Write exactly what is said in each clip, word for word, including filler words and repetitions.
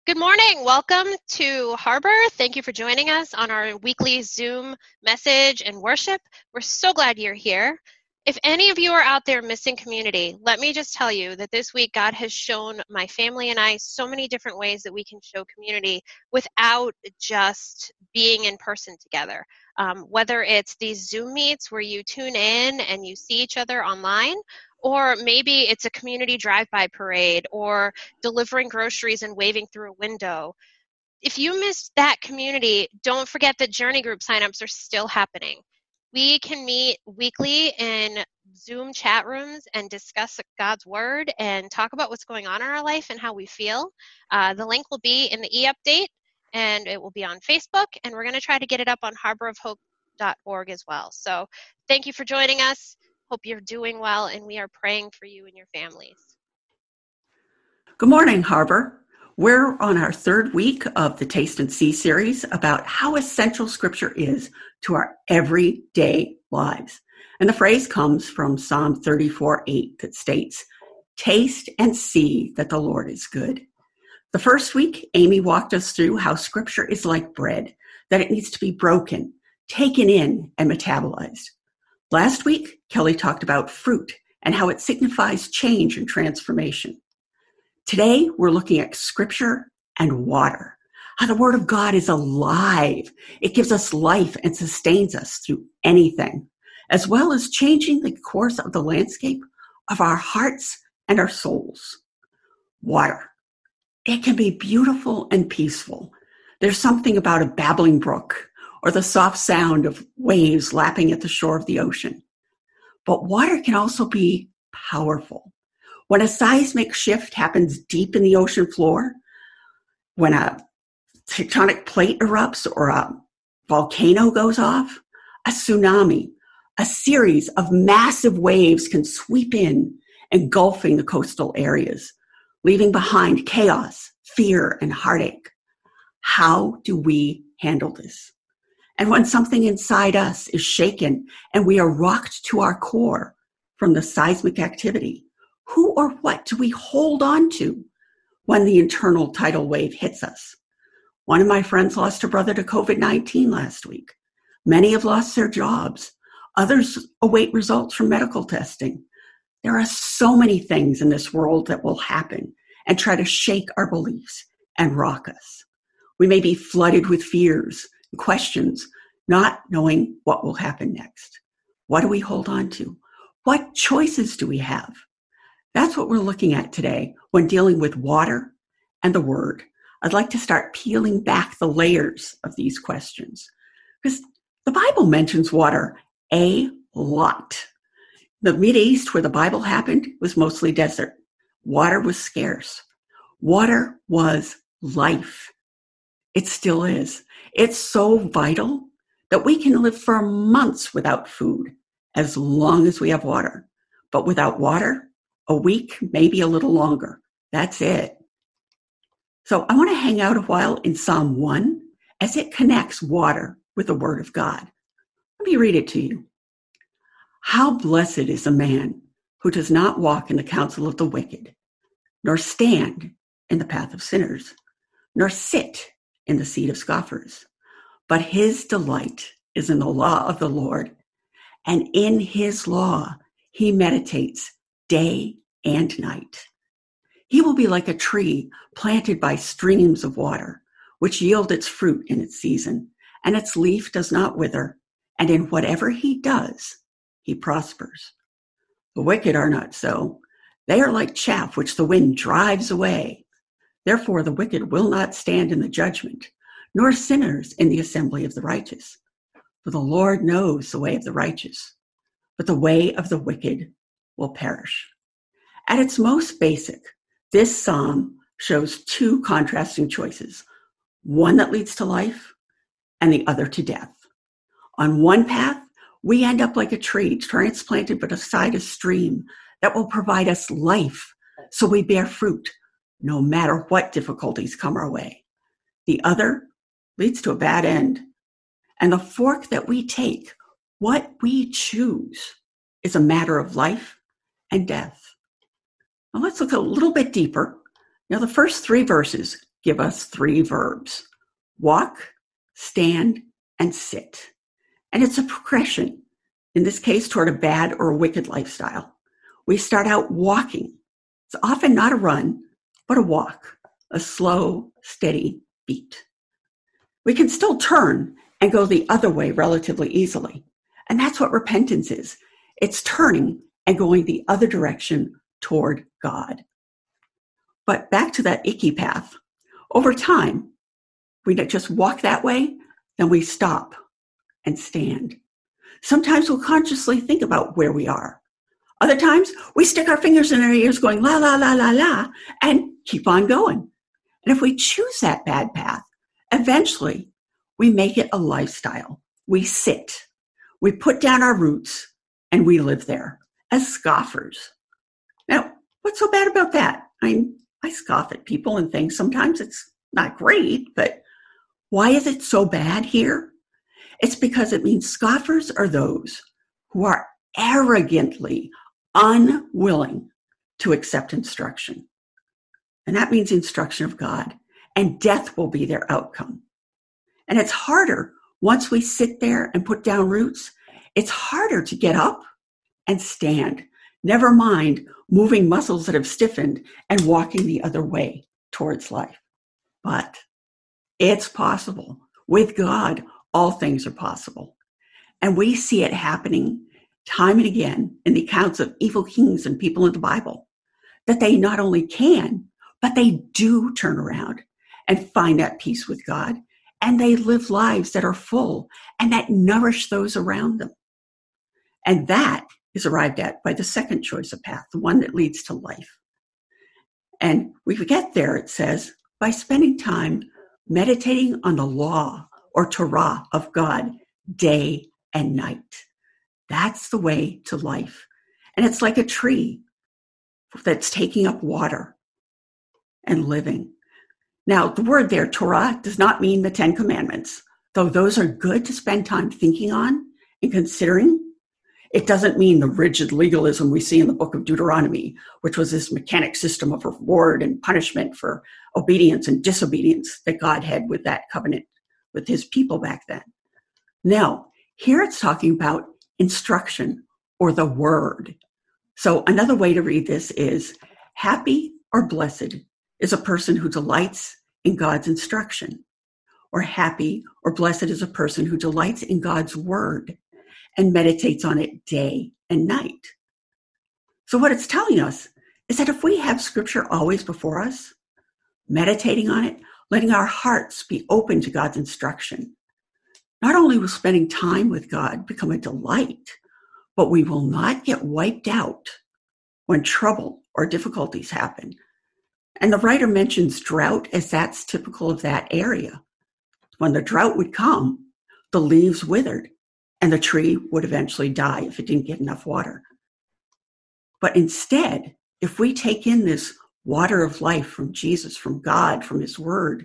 Good morning. Welcome to Harbor. Thank you for joining us on our weekly Zoom message and worship. We're so glad you're here. If any of you are out there missing community, let me just tell you that this week God has shown my family and I so many different ways that we can show community without just being in person together. Um, whether it's these Zoom meets where you tune in and you see each other online, or maybe it's a community drive-by parade, or delivering groceries and waving through a window. If you missed that community, don't forget that Journey Group signups are still happening. We can meet weekly in Zoom chat rooms and discuss God's Word and talk about what's going on in our life and how we feel. Uh, the link will be in the e-update, and it will be on Facebook, and we're going to try to get it up on harbor of hope dot org as well. So thank you for joining us. Hope you're doing well, and we are praying for you and your families. Good morning, Harbor. We're on our third week of the Taste and See series about how essential Scripture is to our everyday lives. And the phrase comes from Psalm thirty-four eight that states, "Taste and see that the Lord is good." The first week, Amy walked us through how Scripture is like bread, that it needs to be broken, taken in, and metabolized. Last week, Kelly talked about fruit and how it signifies change and transformation. Today, we're looking at Scripture and water, how the Word of God is alive. It gives us life and sustains us through anything, as well as changing the course of the landscape of our hearts and our souls. Water. It can be beautiful and peaceful. There's something about a babbling brook or the soft sound of waves lapping at the shore of the ocean. But water can also be powerful. When a seismic shift happens deep in the ocean floor, when a tectonic plate erupts or a volcano goes off, a tsunami, a series of massive waves can sweep in, engulfing the coastal areas, leaving behind chaos, fear, and heartache. How do we handle this? And when something inside us is shaken and we are rocked to our core from the seismic activity, who or what do we hold on to when the internal tidal wave hits us? One of my friends lost her brother to covid nineteen last week. Many have lost their jobs. Others await results from medical testing. There are so many things in this world that will happen and try to shake our beliefs and rock us. We may be flooded with fears and questions, not knowing what will happen next. What do we hold on to? What choices do we have? That's what we're looking at today when dealing with water and the Word. I'd like to start peeling back the layers of these questions because the Bible mentions water a lot. The Mideast, where the Bible happened, was mostly desert. Water was scarce. Water was life. It still is. It's so vital that we can live for months without food as long as we have water. But without water, a week, maybe a little longer. That's it. So I want to hang out a while in Psalm one as it connects water with the Word of God. Let me read it to you. How blessed is a man who does not walk in the counsel of the wicked, nor stand in the path of sinners, nor sit in the seat of scoffers. But his delight is in the law of the Lord, and in his law he meditates day and night. He will be like a tree planted by streams of water, which yield its fruit in its season, and its leaf does not wither, and in whatever he does, he prospers. The wicked are not so. They are like chaff which the wind drives away. Therefore the wicked will not stand in the judgment, nor sinners in the assembly of the righteous. For the Lord knows the way of the righteous, but the way of the wicked will perish. At its most basic, this psalm shows two contrasting choices, one that leads to life and the other to death. On one path, we end up like a tree transplanted beside a stream that will provide us life so we bear fruit no matter what difficulties come our way. The other leads to a bad end. And the fork that we take, what we choose, is a matter of life and death. Now let's look a little bit deeper. Now the first three verses give us three verbs: walk, stand, and sit. And it's a progression, in this case, toward a bad or a wicked lifestyle. We start out walking. It's often not a run, but a walk, a slow, steady beat. We can still turn and go the other way relatively easily. And that's what repentance is. It's turning and going the other direction toward God. But back to that icky path. Over time, we just walk that way, then we stop and stand. Sometimes we'll consciously think about where we are. Other times, we stick our fingers in our ears going la, la, la, la, la, and keep on going. And if we choose that bad path, eventually we make it a lifestyle. We sit, we put down our roots, and we live there as scoffers. Now, what's so bad about that? I mean, I scoff at people and things. Sometimes it's not great, but why is it so bad here? It's because it means scoffers are those who are arrogantly unwilling to accept instruction. And that means instruction of God, and death will be their outcome. And it's harder once we sit there and put down roots. It's harder to get up and stand, never mind moving muscles that have stiffened and walking the other way towards life. But it's possible. With God, all things are possible. And we see it happening time and again in the accounts of evil kings and people in the Bible, that they not only can, but they do turn around and find that peace with God. And they live lives that are full and that nourish those around them. And that is arrived at by the second choice of path, the one that leads to life. And we get there, it says, by spending time meditating on the law or Torah of God day and night. That's the way to life. And it's like a tree that's taking up water and living. Now, the word there, Torah, does not mean the Ten Commandments, though those are good to spend time thinking on and considering. It doesn't mean the rigid legalism we see in the book of Deuteronomy, which was this mechanic system of reward and punishment for obedience and disobedience that God had with that covenant with his people back then. No, here it's talking about instruction or the word. So another way to read this is, happy or blessed is a person who delights in God's instruction, or happy or blessed is a person who delights in God's word and meditates on it day and night. So what it's telling us is that if we have scripture always before us, meditating on it, letting our hearts be open to God's instruction, not only will spending time with God become a delight, but we will not get wiped out when trouble or difficulties happen. And the writer mentions drought as that's typical of that area. When the drought would come, the leaves withered and the tree would eventually die if it didn't get enough water. But instead, if we take in this water of life from Jesus, from God, from his word,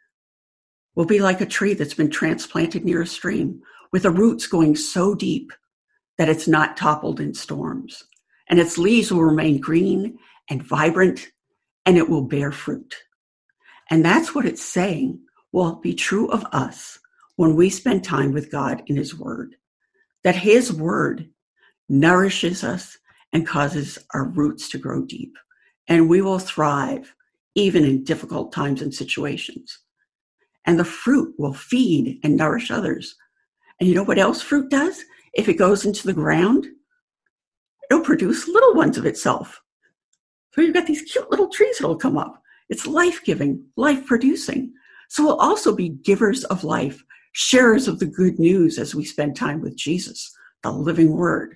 we'll be like a tree that's been transplanted near a stream with the roots going so deep that it's not toppled in storms. And its leaves will remain green and vibrant, and it will bear fruit. And that's what it's saying will be true of us when we spend time with God in his word, that his word nourishes us and causes our roots to grow deep. And we will thrive even in difficult times and situations. And the fruit will feed and nourish others. And you know what else fruit does? If it goes into the ground, it'll produce little ones of itself. So you've got these cute little trees that'll come up. It's life-giving, life-producing. So we'll also be givers of life, sharers of the good news as we spend time with Jesus, the living word.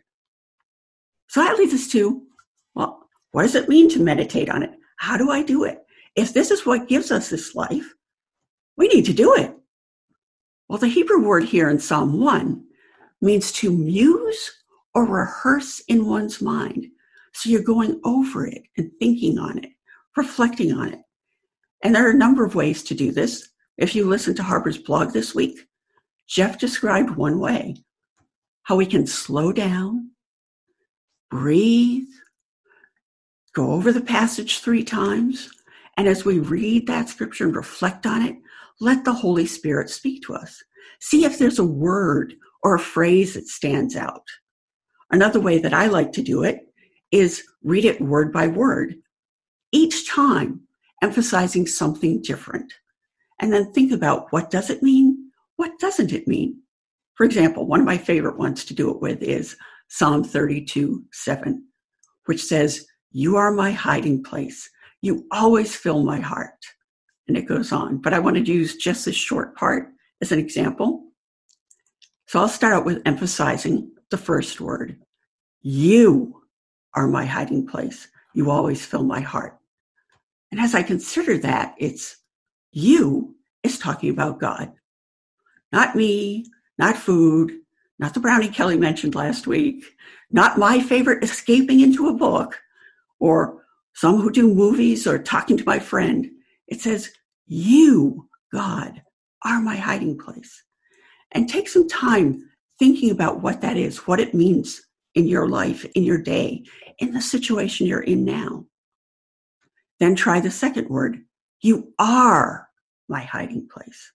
So that leads us to, well, what does it mean to meditate on it? How do I do it? If this is what gives us this life, we need to do it. Well, the Hebrew word here in Psalm one means to muse or rehearse in one's mind. So you're going over it and thinking on it, reflecting on it. And there are a number of ways to do this. If you listen to Harper's blog this week, Jeff described one way, how we can slow down, breathe, go over the passage three times, And as we read that scripture and reflect on it, let the Holy Spirit speak to us. See if there's a word or a phrase that stands out. Another way that I like to do it is read it word by word, each time emphasizing something different. And then think about, what does it mean? What doesn't it mean? For example, one of my favorite ones to do it with is Psalm thirty-two seven, which says, "You are my hiding place. You always fill my heart." And it goes on. But I wanted to use just this short part as an example. So I'll start out with emphasizing the first word. You are my hiding place. You always fill my heart. And as I consider that, it's you is talking about God. Not me, not food, not the brownie Kelly mentioned last week, not my favorite escaping into a book, or some who do movies or talking to my friend. It says, you, God, are my hiding place. And take some time thinking about what that is, what it means in your life, in your day, in the situation you're in now. Then try the second word. You are my hiding place.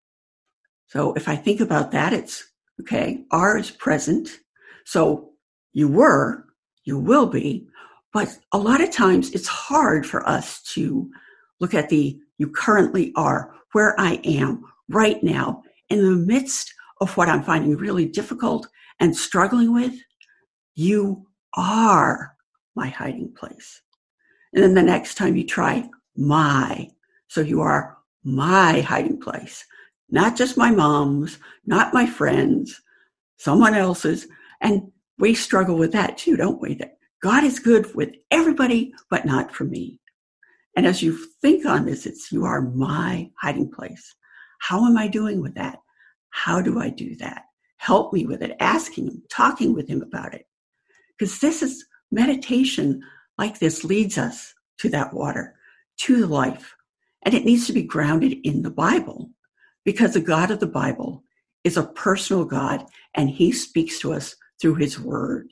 So if I think about that, it's, okay, are is present. So you were, you will be, but a lot of times it's hard for us to look at the you currently are, where I am right now, in the midst of what I'm finding really difficult and struggling with. You are my hiding place. And then the next time you try my, so you are my hiding place, not just my mom's, not my friends, someone else's. And we struggle with that too, don't we? That God is good with everybody, but not for me. And as you think on this, it's you are my hiding place. How am I doing with that? How do I do that? Help me with it, asking him, talking with him about it. Because this is meditation like this leads us to that water, to the life. And it needs to be grounded in the Bible, because the God of the Bible is a personal God, and he speaks to us through his word.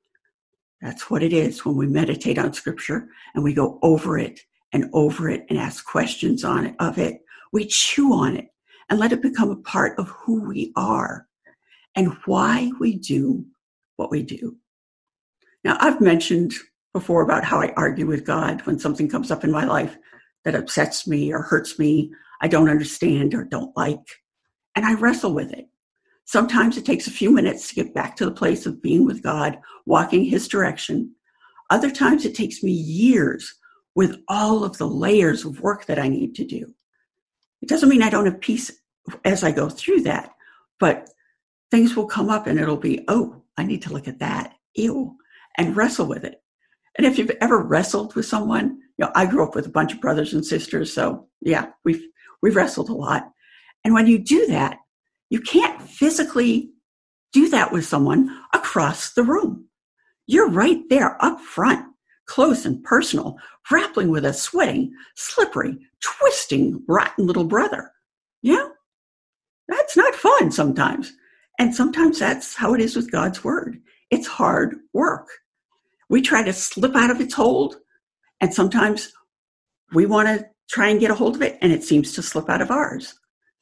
That's what it is when we meditate on scripture and we go over it and over it and ask questions on it, of it. We chew on it and let it become a part of who we are and why we do what we do. Now, I've mentioned before about how I argue with God when something comes up in my life that upsets me or hurts me, I don't understand or don't like, and I wrestle with it. Sometimes it takes a few minutes to get back to the place of being with God, walking his direction. Other times it takes me years with all of the layers of work that I need to do. It doesn't mean I don't have peace as I go through that, but things will come up and it'll be, oh, I need to look at that, ew, and wrestle with it. And if you've ever wrestled with someone, you know, I grew up with a bunch of brothers and sisters, so yeah, we've we've wrestled a lot. And when you do that, you can't physically do that with someone across the room. You're right there up front, close and personal, grappling with a sweating, slippery, twisting, rotten little brother. Yeah, that's not fun sometimes. And sometimes that's how it is with God's word. It's hard work. We try to slip out of its hold, and sometimes we want to try and get a hold of it, and it seems to slip out of ours.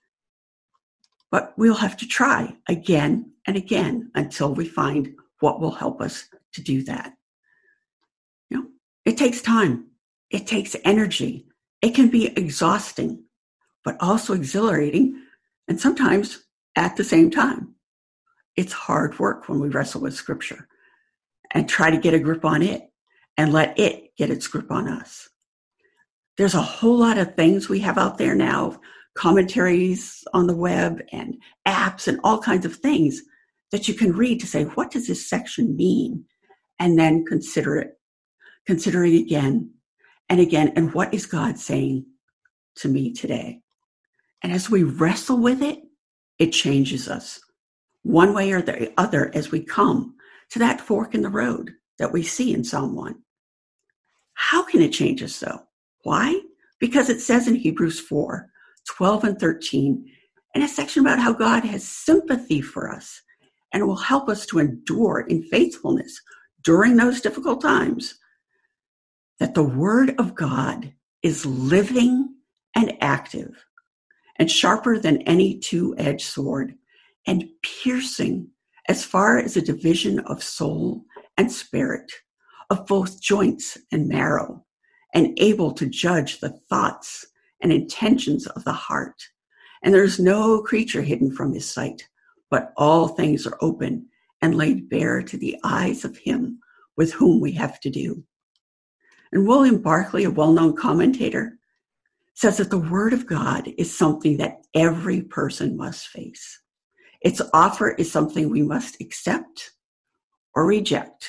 But we'll have to try again and again until we find what will help us to do that. You know, it takes time. It takes energy. It can be exhausting, but also exhilarating, and sometimes at the same time. It's hard work when we wrestle with scripture and try to get a grip on it and let it get its grip on us. There's a whole lot of things we have out there now, commentaries on the web and apps and all kinds of things that you can read to say, what does this section mean? And then consider it. Consider it again and again. And what is God saying to me today? And as we wrestle with it, it changes us one way or the other as we come to that fork in the road that we see in Psalm one. How can it change us though? Why? Because it says in Hebrews four, twelve and thirteen, in a section about how God has sympathy for us and will help us to endure in faithfulness during those difficult times, that the word of God is living and active and sharper than any two-edged sword and piercing as far as a division of soul and spirit, of both joints and marrow, and able to judge the thoughts and intentions of the heart. And there is no creature hidden from his sight, but all things are open and laid bare to the eyes of him with whom we have to do. And William Barclay, a well-known commentator, says that the Word of God is something that every person must face. Its offer is something we must accept or reject.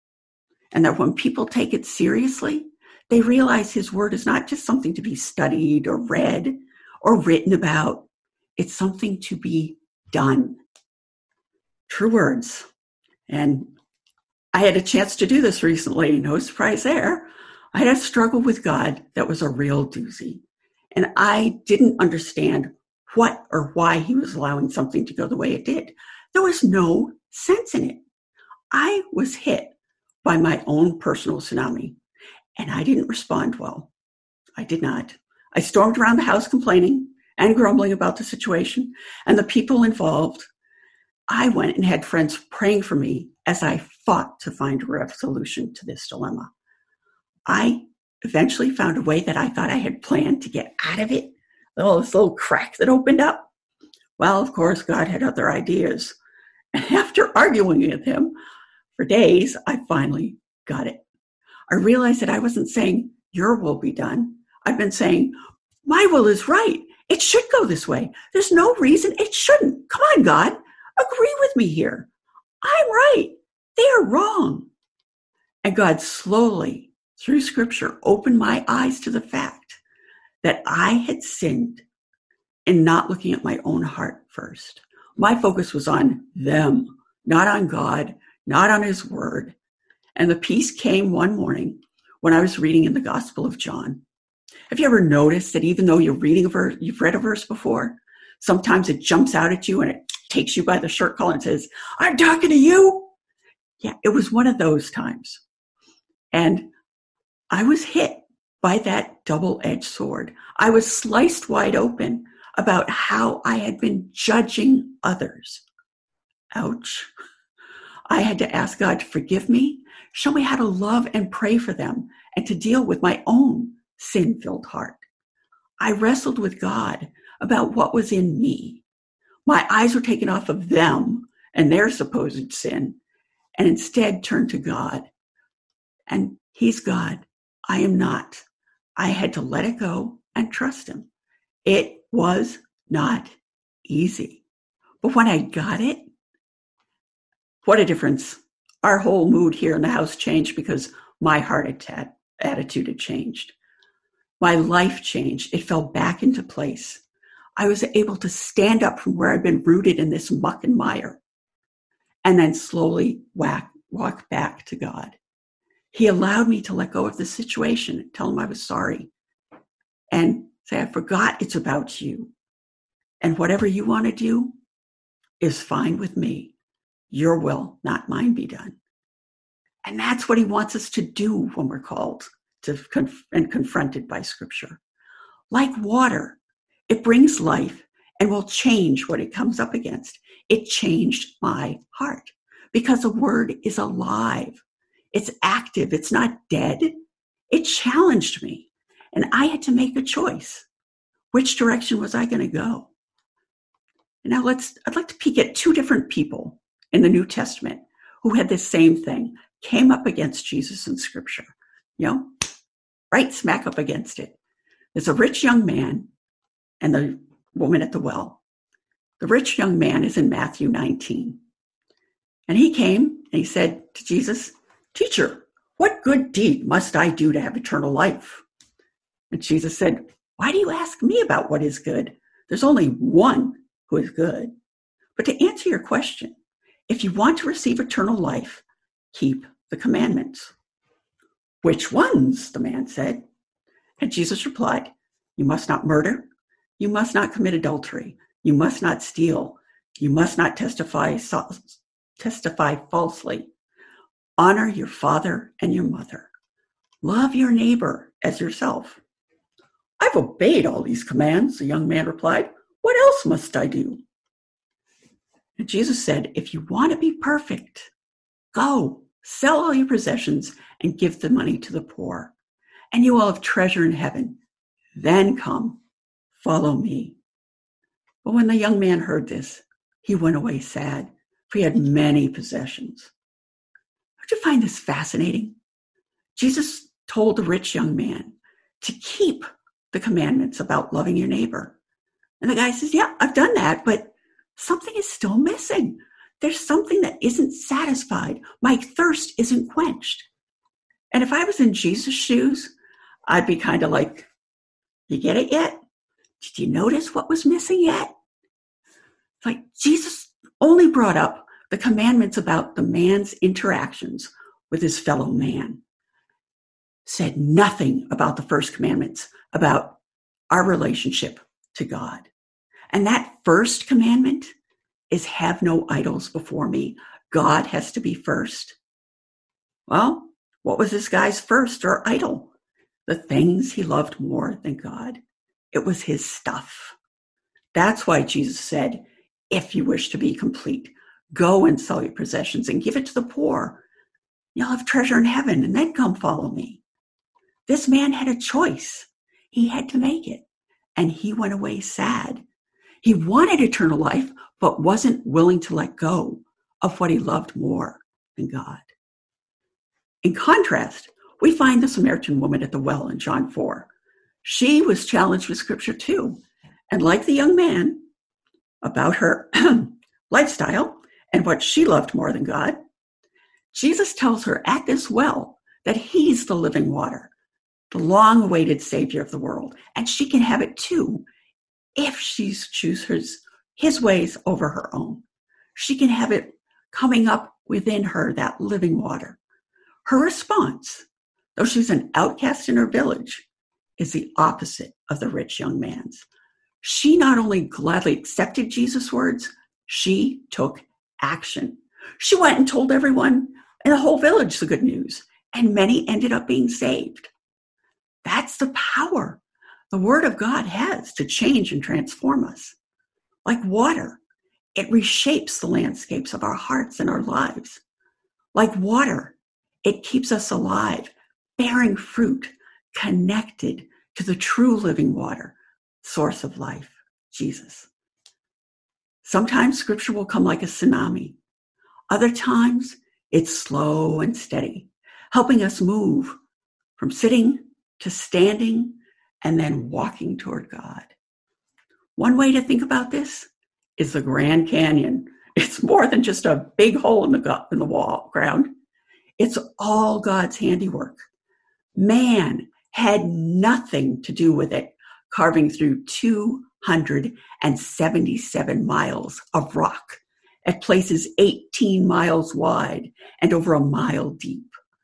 And that when people take it seriously, they realize his Word is not just something to be studied or read or written about. It's something to be done. True words. And I had a chance to do this recently. No surprise there. I had a struggle with God that was a real doozy. And I didn't understand what or why he was allowing something to go the way it did. There was no sense in it. I was hit by my own personal tsunami, and I didn't respond well. I did not. I stormed around the house complaining and grumbling about the situation and the people involved. I went and had friends praying for me as I fought to find a resolution to this dilemma. I eventually found a way that I thought I had planned to get out of it. Oh, this little crack that opened up. Well, of course, God had other ideas. And after arguing with him for days, I finally got it. I realized that I wasn't saying, your will be done. I've been saying, my will is right. It should go this way. There's no reason it shouldn't. Come on, God. Agree with me here. I'm right. They are wrong. And God slowly, through Scripture, opened my eyes to the fact that I had sinned in not looking at my own heart first. My focus was on them, not on God, not on his word. And the peace came one morning when I was reading in the Gospel of John. Have you ever noticed that even though you're reading a verse, you've read a verse before, sometimes it jumps out at you and it takes you by the shirt collar and says, I'm talking to you? Yeah, it was one of those times. And I was hit by that double-edged sword. I was sliced wide open about how I had been judging others. Ouch. I had to ask God to forgive me, show me how to love and pray for them, and to deal with my own sin-filled heart. I wrestled with God about what was in me. My eyes were taken off of them and their supposed sin, and instead turned to God. And he's God. I am not. I had to let it go and trust him. It was not easy. But when I got it, what a difference. Our whole mood here in the house changed because my heart attack, attitude had changed. My life changed. It fell back into place. I was able to stand up from where I'd been rooted in this muck and mire and then slowly whack, walk back to God. He allowed me to let go of the situation, tell him I was sorry, and say, I forgot it's about you. And whatever you want to do is fine with me. Your will, not mine, be done. And that's what he wants us to do when we're called to conf- and confronted by Scripture. Like water, it brings life and will change what it comes up against. It changed my heart because the word is alive. It's active. It's not dead. It challenged me. And I had to make a choice. Which direction was I going to go? And now let's, I'd like to peek at two different people in the New Testament who had this same thing, came up against Jesus in Scripture. You know, right smack up against it. There's a rich young man and the woman at the well. The rich young man is in Matthew nineteen. And he came and he said to Jesus, Teacher, what good deed must I do to have eternal life? And Jesus said, why do you ask me about what is good? There's only one who is good. But to answer your question, if you want to receive eternal life, keep the commandments. Which ones? The man said. And Jesus replied, you must not murder. You must not commit adultery. You must not steal. You must not testify, testify falsely. Honor your father and your mother. Love your neighbor as yourself. I've obeyed all these commands, the young man replied. What else must I do? And Jesus said, if you want to be perfect, go, sell all your possessions and give the money to the poor, and you will have treasure in heaven. Then come, follow me. But when the young man heard this, he went away sad, for he had many possessions. Don't you find this fascinating? Jesus told the rich young man to keep the commandments about loving your neighbor. And the guy says, yeah, I've done that, but something is still missing. There's something that isn't satisfied. My thirst isn't quenched. And if I was in Jesus' shoes, I'd be kind of like, you get it yet? Did you notice what was missing yet? Like Jesus only brought up the commandments about the man's interactions with his fellow man. Said nothing about the first commandments, about our relationship to God. And that first commandment is have no idols before me. God has to be first. Well, what was this guy's first or idol? The things he loved more than God. It was his stuff. That's why Jesus said, if you wish to be complete, go and sell your possessions and give it to the poor. You'll have treasure in heaven, and then come follow me. This man had a choice. He had to make it, and he went away sad. He wanted eternal life, but wasn't willing to let go of what he loved more than God. In contrast, we find the Samaritan woman at the well in John four. She was challenged with scripture too. And like the young man, about her lifestyle and what she loved more than God, Jesus tells her at this well that he's the living water, the long-awaited Savior of the world. And she can have it too if she chooses his ways over her own. She can have it coming up within her, that living water. Her response, though she's an outcast in her village, is the opposite of the rich young man's. She not only gladly accepted Jesus' words, she took action. She went and told everyone in the whole village the good news, and many ended up being saved. That's the power the Word of God has to change and transform us. Like water, it reshapes the landscapes of our hearts and our lives. Like water, it keeps us alive, bearing fruit, connected to the true living water, source of life, Jesus. Sometimes scripture will come like a tsunami. Other times, it's slow and steady, helping us move from sitting to standing and then walking toward God. One way to think about this is the Grand Canyon. It's more than just a big hole in the, in the wall ground. It's all God's handiwork. Man had nothing to do with it, carving through two hundred seventy-seven miles of rock at places eighteen miles wide and over a mile deep.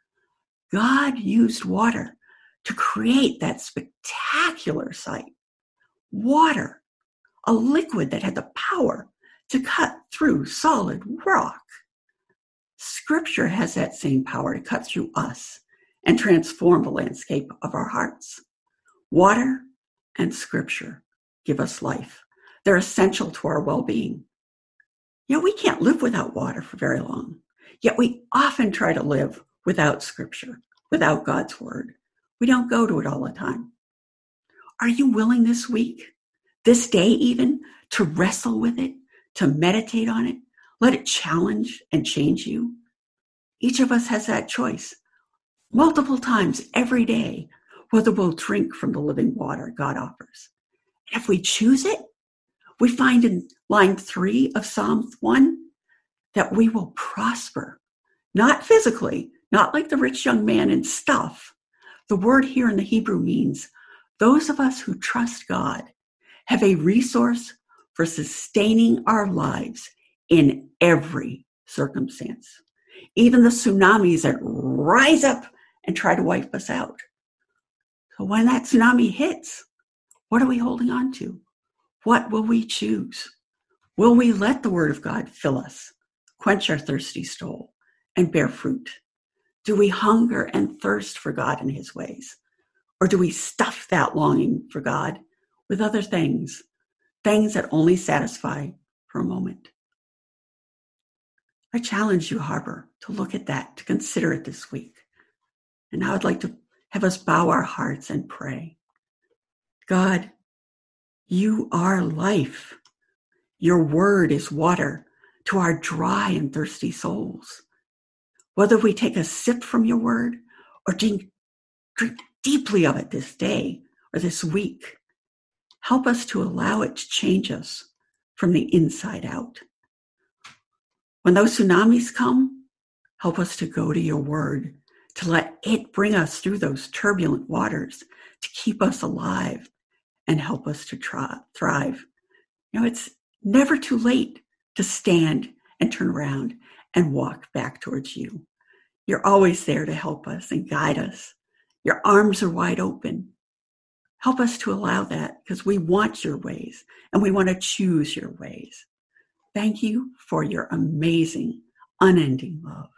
God used water to create that spectacular sight. Water, a liquid that had the power to cut through solid rock. Scripture has that same power to cut through us and transform the landscape of our hearts. Water and Scripture give us life. They're essential to our well-being. Yet we can't live without water for very long. Yet we often try to live without Scripture, without God's Word. We don't go to it all the time. Are you willing this week, this day even, to wrestle with it, to meditate on it, let it challenge and change you? Each of us has that choice multiple times every day, whether we'll drink from the living water God offers. And if we choose it, we find in line three of Psalm one that we will prosper, not physically, not like the rich young man in stuff. The word here in the Hebrew means those of us who trust God have a resource for sustaining our lives in every circumstance, even the tsunamis that rise up and try to wipe us out. So when that tsunami hits, what are we holding on to? What will we choose? Will we let the Word of God fill us, quench our thirsty soul, and bear fruit? Do we hunger and thirst for God and His ways? Or do we stuff that longing for God with other things, things that only satisfy for a moment? I challenge you, Harbor, to look at that, to consider it this week. And now I'd like to have us bow our hearts and pray. God, you are life. Your word is water to our dry and thirsty souls. Whether we take a sip from your word or drink, drink deeply of it this day or this week, help us to allow it to change us from the inside out. When those tsunamis come, help us to go to your word, to let it bring us through those turbulent waters, to keep us alive and help us to try, thrive. You know, it's never too late to stand and turn around and walk back towards you. You're always there to help us and guide us. Your arms are wide open. Help us to allow that because we want your ways and we want to choose your ways. Thank you for your amazing, unending love.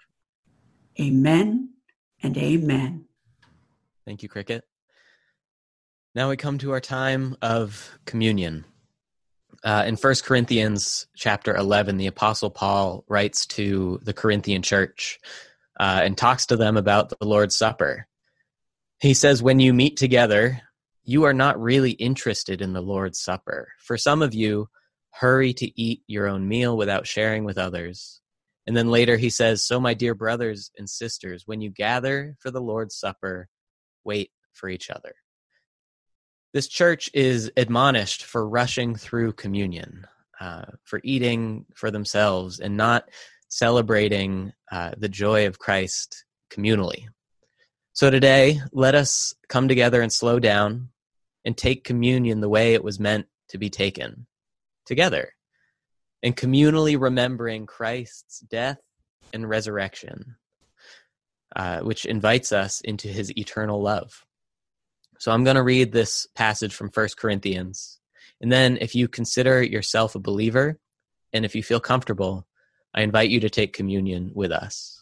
Amen and amen. Thank you, Cricket. Now we come to our time of communion. Uh, in First Corinthians chapter eleven, the Apostle Paul writes to the Corinthian church uh, and talks to them about the Lord's Supper. He says, when you meet together, you are not really interested in the Lord's Supper. For some of you, hurry to eat your own meal without sharing with others. And then later he says, so my dear brothers and sisters, when you gather for the Lord's Supper, wait for each other. This church is admonished for rushing through communion, uh, for eating for themselves and not celebrating uh, the joy of Christ communally. So today, let us come together and slow down and take communion the way it was meant to be taken, together, and communally remembering Christ's death and resurrection, uh, which invites us into his eternal love. So I'm going to read this passage from First Corinthians. And then if you consider yourself a believer, and if you feel comfortable, I invite you to take communion with us.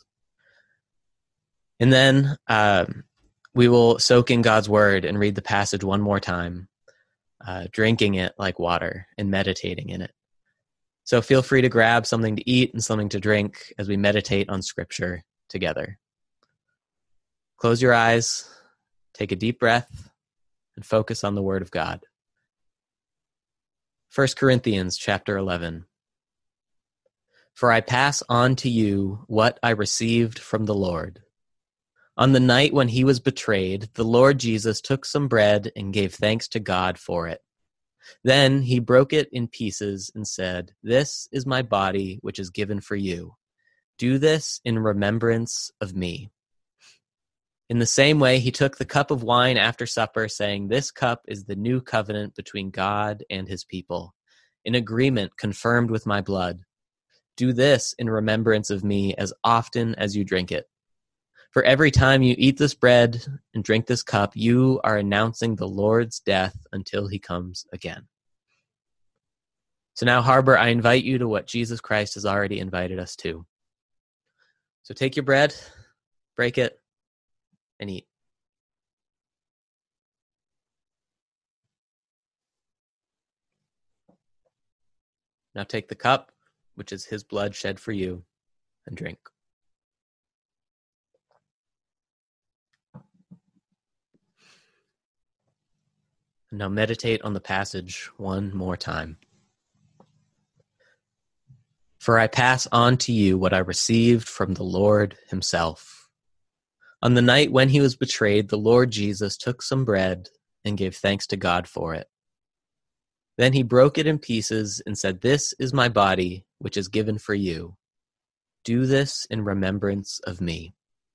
And then um, we will soak in God's word and read the passage one more time, uh, drinking it like water and meditating in it. So feel free to grab something to eat and something to drink as we meditate on Scripture together. Close your eyes, take a deep breath, and focus on the Word of God. First Corinthians chapter eleven. For I pass on to you what I received from the Lord. On the night when he was betrayed, the Lord Jesus took some bread and gave thanks to God for it. Then he broke it in pieces and said, "This is my body, which is given for you. Do this in remembrance of me." In the same way, he took the cup of wine after supper, saying, "This cup is the new covenant between God and his people, an agreement confirmed with my blood. Do this in remembrance of me as often as you drink it. For every time you eat this bread and drink this cup, you are announcing the Lord's death until he comes again." So now, Harbor, I invite you to what Jesus Christ has already invited us to. So take your bread, break it, and eat. Now take the cup, which is his blood shed for you, and drink. And now meditate on the passage one more time. For I pass on to you what I received from the Lord himself. On the night when he was betrayed, the Lord Jesus took some bread and gave thanks to God for it. Then he broke it in pieces and said, "This is my body, which is given for you. Do this in remembrance of me."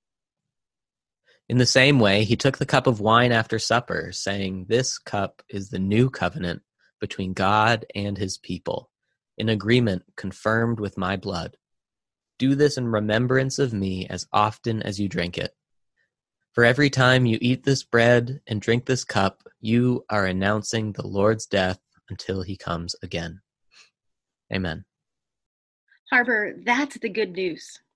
In the same way, he took the cup of wine after supper, saying, "This cup is the new covenant between God and his people, an agreement confirmed with my blood. Do this in remembrance of me as often as you drink it. For every time you eat this bread and drink this cup, you are announcing the Lord's death until he comes again." Amen. Harbor, that's the good news.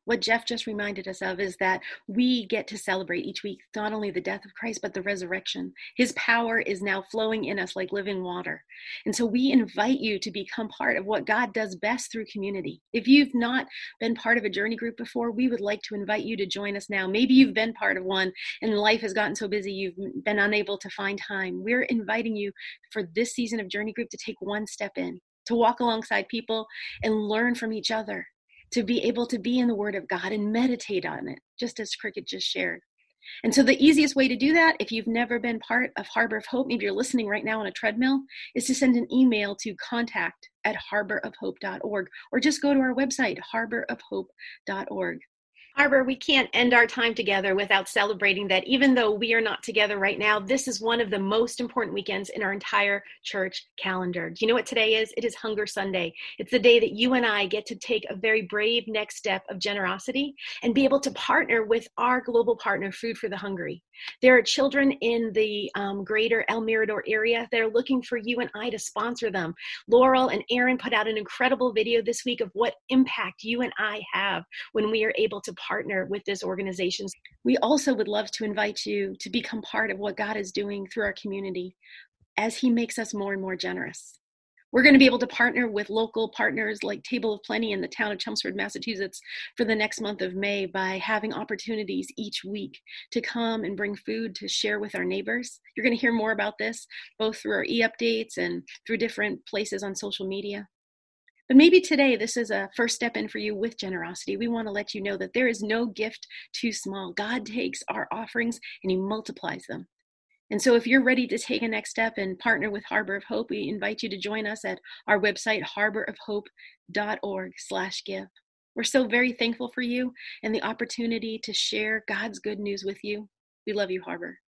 What Jeff just reminded us of is that we get to celebrate each week not only the death of Christ, but the resurrection. His power is now flowing in us like living water. And so we invite you to become part of what God does best through community. If you've not been part of a journey group before, we would like to invite you to join us now. Maybe you've been part of one and life has gotten so busy you've been unable to find time. We're inviting you for this season of journey group to take one step in, to walk alongside people and learn from each other, to be able to be in the Word of God and meditate on it, just as Cricket just shared. And so the easiest way to do that, if you've never been part of Harbor of Hope, maybe you're listening right now on a treadmill, is to send an email to contact at harbor of hope dot org, or just go to our website, harbor of hope dot org. Harbor, we can't end our time together without celebrating that even though we are not together right now, this is one of the most important weekends in our entire church calendar. Do you know what today is? It is Hunger Sunday. It's the day that you and I get to take a very brave next step of generosity and be able to partner with our global partner, Food for the Hungry. There are children in the um, greater El Mirador area that are looking for you and I to sponsor them. Laurel and Aaron put out an incredible video this week of what impact you and I have when we are able to partner with this organization. We also would love to invite you to become part of what God is doing through our community as He makes us more and more generous. We're going to be able to partner with local partners like Table of Plenty in the town of Chelmsford, Massachusetts for the next month of May by having opportunities each week to come and bring food to share with our neighbors. You're going to hear more about this both through our e-updates and through different places on social media. But maybe today this is a first step in for you with generosity. We want to let you know that there is no gift too small. God takes our offerings and He multiplies them. And so if you're ready to take a next step and partner with Harbor of Hope, we invite you to join us at our website, harbor of hope dot org slash give. We're so very thankful for you and the opportunity to share God's good news with you. We love you, Harbor.